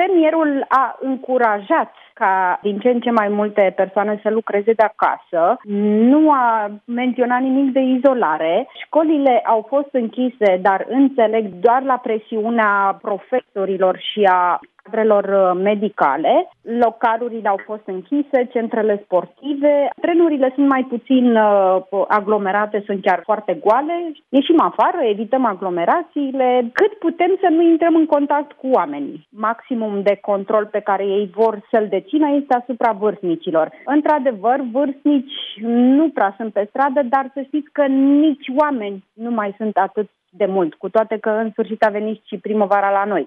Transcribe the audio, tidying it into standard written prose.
Premierul a încurajat ca din ce în ce mai multe persoane să lucreze de acasă, nu a menționat nimic de izolare. Școlile au fost închise, dar înțeleg doar la presiunea profesorilor și a cadrelor medicale. Localurile au fost închise, centrele sportive, trenurile sunt mai puțin aglomerate, sunt chiar foarte goale. Ieșim afară, evităm aglomerațiile, cât putem să nu intrăm în contact cu oamenii. Maximum de control pe care ei vor să-l dețină este asupra vârstnicilor. Într-adevăr, vârstnici nu prea sunt pe stradă, dar să știți că nici oameni nu mai sunt atât de mult, cu toate că în sfârșit a venit și primăvara la noi.